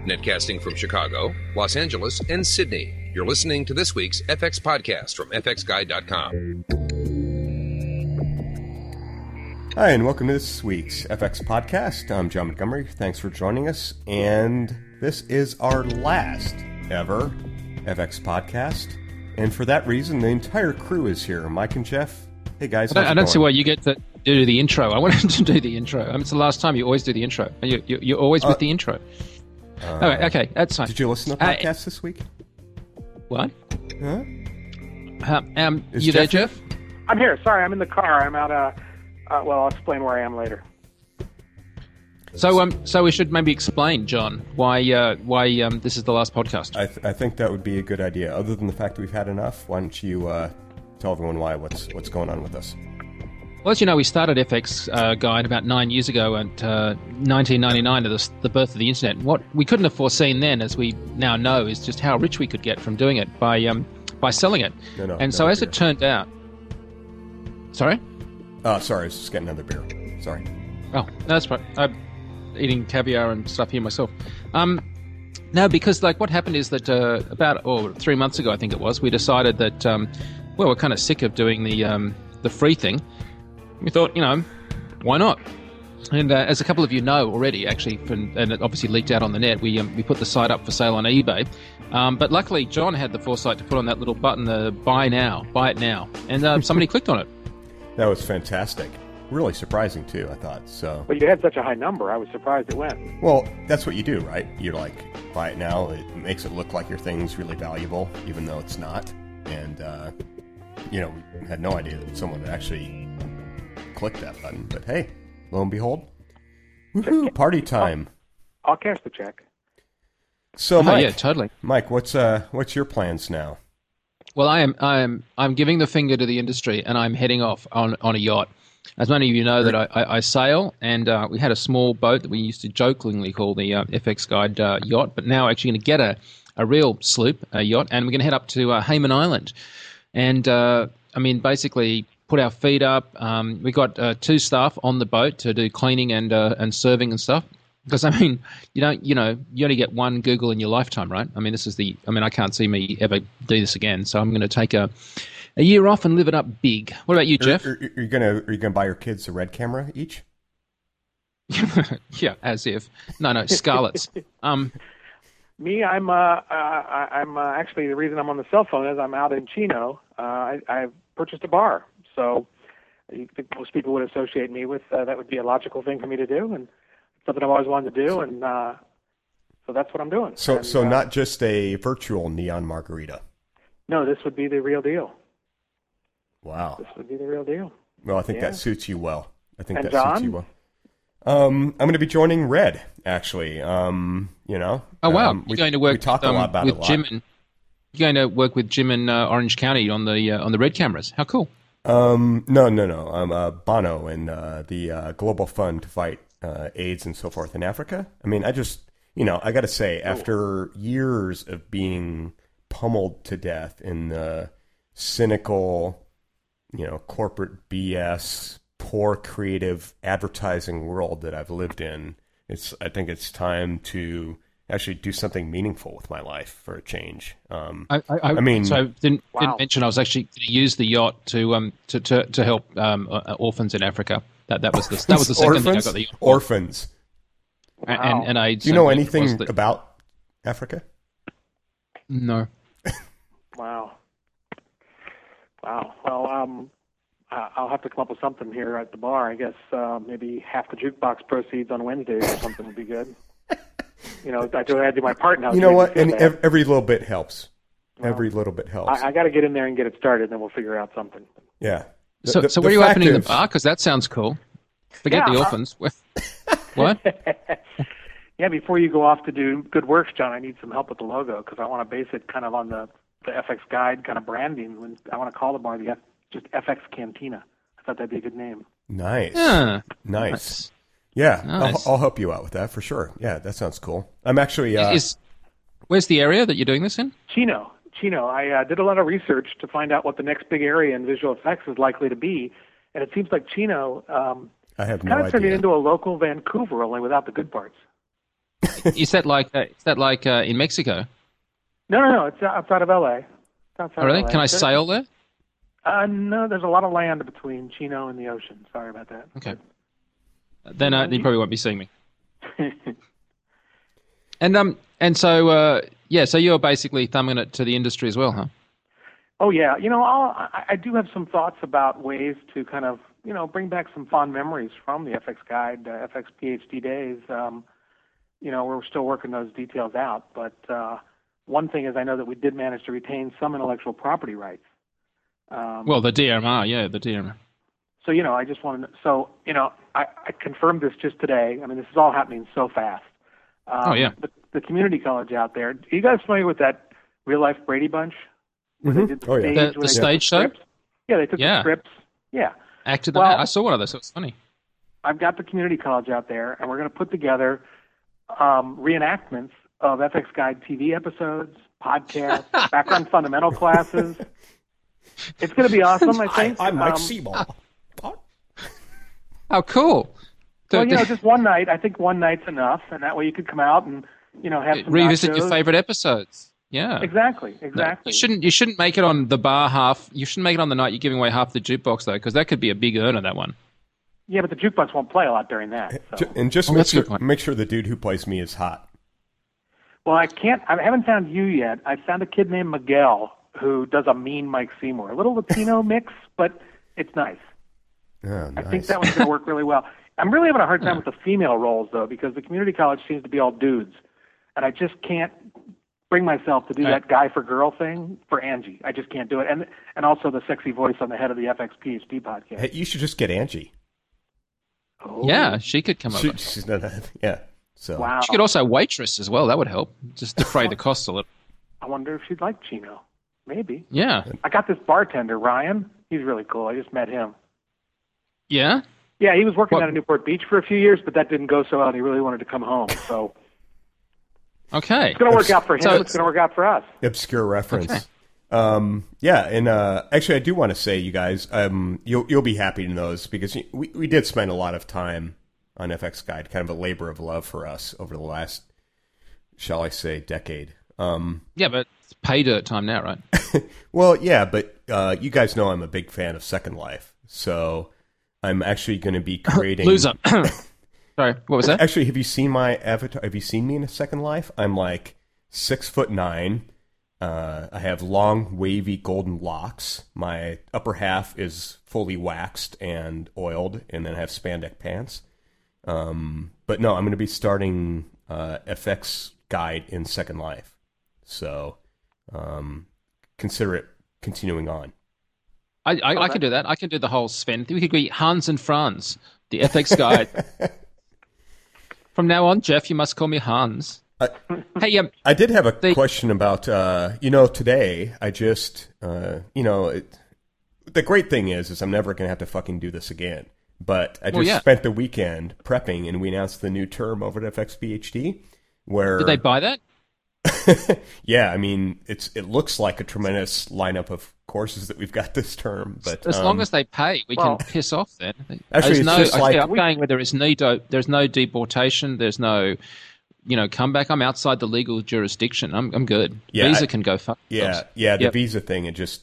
Netcasting from Chicago, Los Angeles, and Sydney. You're listening to this week's FX podcast from fxguide.com. Hi, and welcome to this week's FX podcast. I'm John Montgomery. Thanks for joining us. And this is our last ever FX podcast. And for that reason, the entire crew is here. Mike and Jeff. Hey, guys. I don't see why you get to do the intro. I wanted to do the intro. I mean, it's the last time you always do the intro. You're always with the intro. Okay, that's fine. Did you listen to the podcast this week? What? Huh? You there, Jeff? I'm here. Sorry, I'm in the car. I'm out. Well, I'll explain where I am later. So we should maybe explain, John, why this is the last podcast. I think that would be a good idea. Other than the fact that we've had enough, why don't you tell everyone what's going on with us? Well, as you know, we started FX Guide about 9 years ago, at 1999, at the birth of the internet. What we couldn't have foreseen then, as we now know, is just how rich we could get from doing it by selling it. So as it turned out, sorry. Sorry, I was just getting another beer. Sorry. Oh, no, that's right. I'm eating caviar and stuff here myself. No, because what happened is that about 3 months ago, I think it was, we decided that we're kind of sick of doing the free thing. We thought, why not? And as a couple of you know already, actually, and it obviously leaked out on the net, we put the site up for sale on eBay. But luckily, John had the foresight to put on that little button, the buy it now, and somebody clicked on it. That was fantastic. Really surprising, too, I thought. So. Well, you had such a high number, I was surprised it went. Well, that's what you do, right? You're buy it now. It makes it look like your thing's really valuable, even though it's not. And, we had no idea that someone would actually click that button. But hey, lo and behold, woohoo, party time. I'll cash the check. So, Mike, yeah, totally. Mike, what's your plans now? Well, I'm giving the finger to the industry, and I'm heading off on a yacht. As many of you know, that I sail, and we had a small boat that we used to jokingly call the FX Guide yacht, but now actually going to get a real sloop, a yacht, and we're going to head up to Hayman Island. And, basically put our feet up. We got 2 staff on the boat to do cleaning and serving and stuff. Because, you only get one Google in your lifetime, right? I can't see me ever do this again. So I'm going to take a year off and live it up big. What about you, Jeff? Are you gonna buy your kids a red camera each? Yeah, as if. No, Scarlett's. Me, I'm actually, the reason I'm on the cell phone is I'm out in Chino. I've purchased a bar. So I think most people would associate me with that would be a logical thing for me to do, and something I've always wanted to do, and so that's what I'm doing. So not just a virtual neon margarita. No, this would be the real deal. Wow. This would be the real deal. Well, I think that suits you well. John? Suits you well. I'm going to be joining Red, actually. Oh, wow. You're going to work we talk a lot about with it a lot. Jim, and you're going to work with Jim in Orange County on the Red cameras. How cool. No. I'm Bono and the Global Fund to fight AIDS and so forth in Africa. I got to say, after years of being pummeled to death in the cynical, corporate BS, poor creative advertising world that I've lived in, I think it's time to actually do something meaningful with my life for a change. So I didn't mention I was actually going to use the yacht to help orphans in Africa. That was the second thing I got the yacht. Orphans. Wow. And I. Do you know anything about Africa? No. Wow. Well, I'll have to come up with something here at the bar. I guess maybe half the jukebox proceeds on Wednesdays or something would be good. I do my part now. You know what? And every little bit helps. Every little bit helps. I got to get in there and get it started, and then we'll figure out something. Yeah. So where are you opening the bar? Because that sounds cool. Forget the orphans. What? Yeah, before you go off to do good works, John, I need some help with the logo because I want to base it kind of on the FX Guide kind of branding. When I want to call the bar just FX Cantina. I thought that'd be a good name. Nice. Yeah. Nice. Yeah, nice. I'll help you out with that for sure. Yeah, that sounds cool. I'm actually... where's the area that you're doing this in? Chino. I did a lot of research to find out what the next big area in visual effects is likely to be, and it seems like Chino I have no kind of turned it idea. into a local Vancouver, only without the good parts. Is that like in Mexico? No. It's outside of L.A. It's outside Oh, really? of LA. Can I sail there? No, there's a lot of land between Chino and the ocean. Sorry about that. Okay. Then you probably won't be seeing me. And so so you're basically thumbing it to the industry as well, huh? Oh yeah, I do have some thoughts about ways to kind of bring back some fond memories from the FX Guide, FX PhD days. We're still working those details out, but one thing is I know that we did manage to retain some intellectual property rights. Well, the DMR, yeah, the DMR. So I just wanted to, I confirmed this just today. I mean, this is all happening so fast. The community college out there. Are you guys familiar with that Real Life Brady Bunch? Where they did the stage show? Scripts? Yeah, they took the scripts. Yeah. Acted them out. I saw one of those. It was funny. I've got the community college out there, and we're going to put together reenactments of FX Guide TV episodes, podcasts, background fundamental classes. It's going to be awesome, I think. I'm Mike Seaball. Oh, cool. Well, just one night. I think one night's enough, and that way you could come out and have some revisit nachos. your favorite episodes. Yeah, exactly. No, you shouldn't make it on the bar half. You shouldn't make it on the night you're giving away half the jukebox though, because that could be a big earner. That one. Yeah, but the jukebox won't play a lot during that. So. And just make sure the dude who plays me is hot. Well, I haven't found you yet. I found a kid named Miguel who does a mean Mike Seymour, a little Latino mix, but it's nice. Oh, nice. I think that one's going to work really well. I'm really having a hard time with the female roles, though, because the community college seems to be all dudes. And I just can't bring myself to do that guy for girl thing for Angie. I just can't do it. And also the sexy voice on the head of the FX PhD podcast. Hey, you should just get Angie. Oh. Yeah, she could come over. She's not, yeah. So. Wow. She could also waitress as well. That would help. Just defray the costs a little. I wonder if she'd like Chino. Maybe. Yeah. I got this bartender, Ryan. He's really cool. I just met him. Yeah? Yeah, he was working out of Newport Beach for a few years, but that didn't go so well, and he really wanted to come home. So okay. It's going to work out for him. It's going to work out for us. Obscure reference. Okay. Actually, I do want to say, you guys, you'll be happy to know this, because we did spend a lot of time on FX Guide, kind of a labor of love for us over the last, shall I say, decade. Yeah, but it's pay dirt time now, right? Well, yeah, but you guys know I'm a big fan of Second Life, so I'm actually going to be creating... Loser. Sorry, what was that? Actually, have you seen my avatar? Have you seen me in a Second Life? I'm like 6'9". I have long, wavy, golden locks. My upper half is fully waxed and oiled, and then I have spandex pants. But no, I'm going to be starting FX Guide in Second Life. So consider it continuing on. I can do that. I can do the whole Sven. We could be Hans and Franz, the FX Guide. From now on, Jeff, you must call me Hans. Hey, I did have a question about, today I just, the great thing is I'm never going to have to fucking do this again. But I just spent the weekend prepping, and we announced the new term over at FX PhD. Where did they buy that? Yeah, I mean, it looks like a tremendous lineup of courses that we've got this term. But as long as they pay, we can piss off then. Actually, I'm going where there's no deportation, there's no comeback. I'm outside the legal jurisdiction. I'm good. Yeah, Visa can go fuck. The Visa thing, it just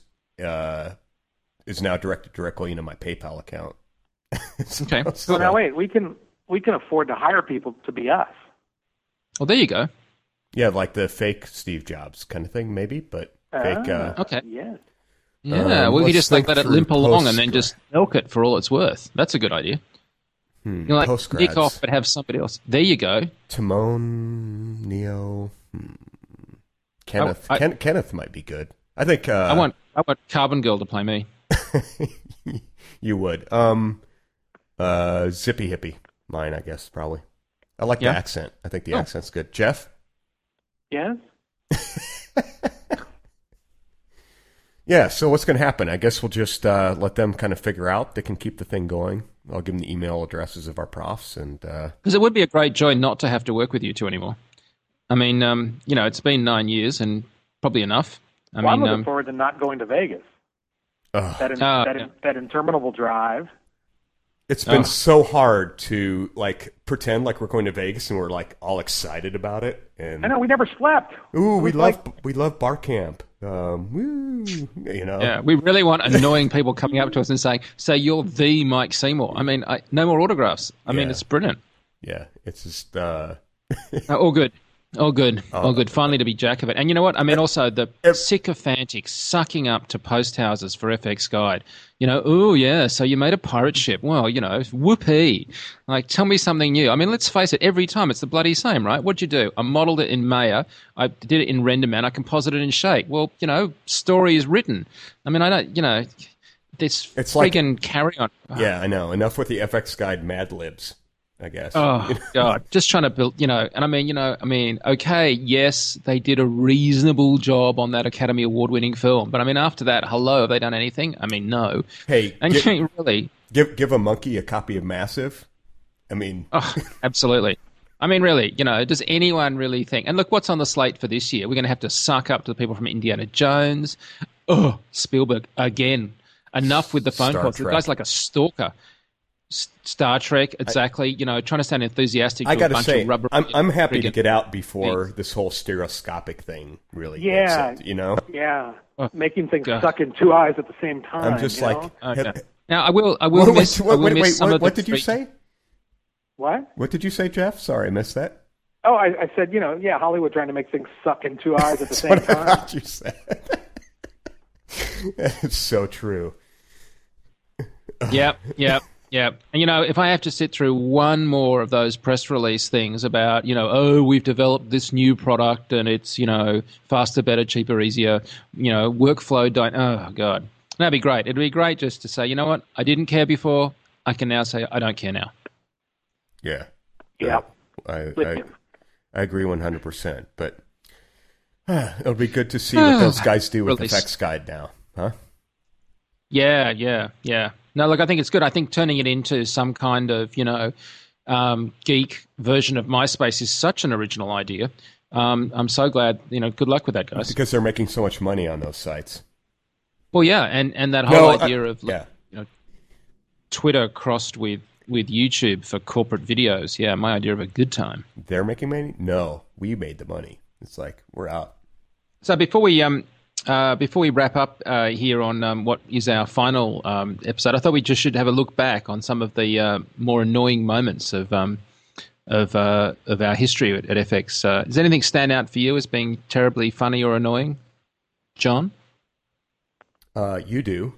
is now directed directly into my PayPal account. Okay. So now wait, we can afford to hire people to be us. Well, there you go. Yeah, like the fake Steve Jobs kind of thing, maybe, but fake. Okay. Yeah. Yeah, we could just let it limp along and then just milk it for all it's worth. That's a good idea. Nick off, but have somebody else. There you go. Timon, Neo, Kenneth. Kenneth might be good. I think. I want Carbon Girl to play me. You would. Zippy Hippie, mine, I guess, probably. I like the accent. I think the accent's good. Jeff? Yes? Yeah, so what's going to happen? I guess we'll just let them kind of figure out. They can keep the thing going. I'll give them the email addresses of our profs. Because it would be a great joy not to have to work with you two anymore. I mean, it's been 9 years and probably enough. I'm looking forward to not going to Vegas. That interminable drive. It's been so hard to like pretend like we're going to Vegas and we're like all excited about it. And I know we never slept. ooh, we love bar camp. Woo, Yeah, we really want annoying people coming up to us and saying, "So you're the Mike Seymour." I mean, no more autographs. I mean, it's brilliant. Yeah, it's just All good. All good. All good. Finally to be jack of it. And you know what? I mean, also the sycophantic sucking up to post houses for FX Guide. Oh, yeah, so you made a pirate ship. Well, whoopee. Like, tell me something new. I mean, let's face it, every time it's the bloody same, right? What'd you do? I modeled it in Maya. I did it in RenderMan. I composited it in Shake. Well, story is written. I mean, I don't, this it's friggin' carry on. Yeah, I know. Enough with the FX Guide Mad Libs, I guess. Oh, God. Just trying to build, and I mean, okay, yes, they did a reasonable job on that Academy Award-winning film. But, I mean, after that, hello, have they done anything? I mean, no. Hey, and really... Give a monkey a copy of Massive? I mean... Oh, absolutely. I mean, really, does anyone really think... And look, what's on the slate for this year? We're going to have to suck up to the people from Indiana Jones. Oh, Spielberg, again. Enough with the phone calls. The guy's like a stalker. Star Trek, exactly. Trying to sound enthusiastic. I got to say, rubber I'm happy to get out before this whole stereoscopic thing really gets it, Yeah, making things suck in two eyes at the same time. I'm just like... Now, I will miss some of the... What did you say? What? What did you say, Jeff? Sorry, I missed that. Oh, I said, Hollywood trying to make things suck in two eyes at the same time. I thought you said. It's so true. Yep. And, if I have to sit through one more of those press release things about, we've developed this new product and it's, faster, better, cheaper, easier, workflow, oh, God. That'd be great. It'd be great just to say, you know what, I didn't care before. I can now say I don't care now. Yeah. Yeah. I agree 100%. But it'll be good to see what those guys do with FX Guide now. Huh? Yeah. No, look, I think it's good. I think turning it into some kind of, geek version of MySpace is such an original idea. I'm so glad, good luck with that, guys. Because they're making so much money on those sites. Well, yeah, and that whole idea of Twitter crossed with YouTube for corporate videos. Yeah, my idea of a good time. They're making money? No, we made the money. It's like, we're out. So before we wrap up here on what is our final episode, I thought we just should have a look back on some of the more annoying moments of our history at FX. Does anything stand out for you as being terribly funny or annoying, John? You do.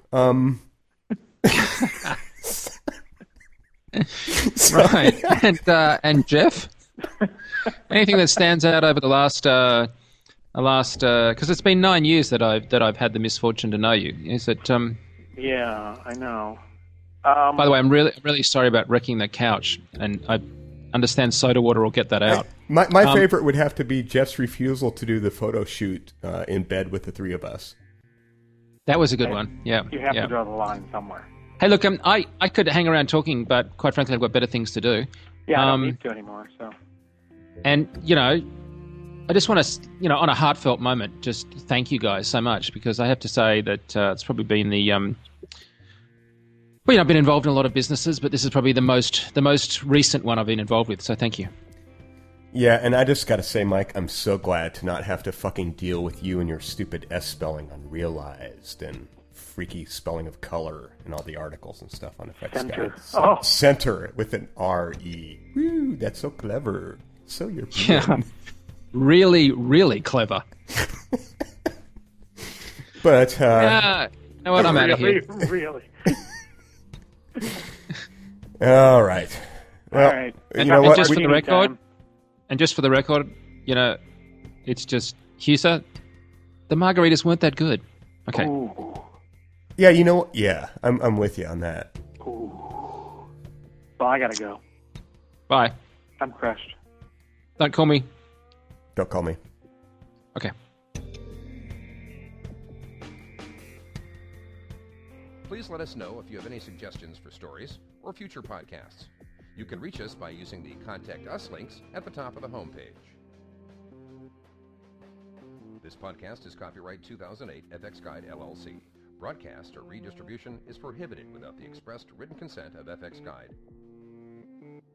Right. And Jeff? Anything that stands out over the last because it's been 9 years that I've had the misfortune to know you. Is it? Yeah, I know. By the way, I'm really sorry about wrecking the couch, and I understand soda water will get that out. My favorite would have to be Jeff's refusal to do the photo shoot in bed with the three of us. That was a good one. Yeah, you have to draw the line somewhere. Hey, look, I could hang around talking, but quite frankly, I've got better things to do. Yeah, I don't need to anymore. So. And I just want to, on a heartfelt moment, just thank you guys so much, because I have to say that it's probably been the, I've been involved in a lot of businesses, but this is probably the most recent one I've been involved with. So thank you. Yeah, and I just got to say, Mike, I'm so glad to not have to fucking deal with you and your stupid S spelling on realized and freaky spelling of color and all the articles and stuff on FX Guide. Center with an R-E. Woo, that's so clever. So European. Yeah. Really, really clever. But, you know what? I'm out of here. Really. All right. Well, all right. You know what? Just for the record, it's just, Husa, the margaritas weren't that good. Okay. Ooh. Yeah, you know what? Yeah, I'm with you on that. Ooh. Well, I gotta go. Bye. I'm crushed. Don't call me. Don't call me. Okay. Please let us know if you have any suggestions for stories or future podcasts. You can reach us by using the Contact Us links at the top of the homepage. This podcast is copyright 2008 FX Guide LLC. Broadcast or redistribution is prohibited without the expressed written consent of FX Guide.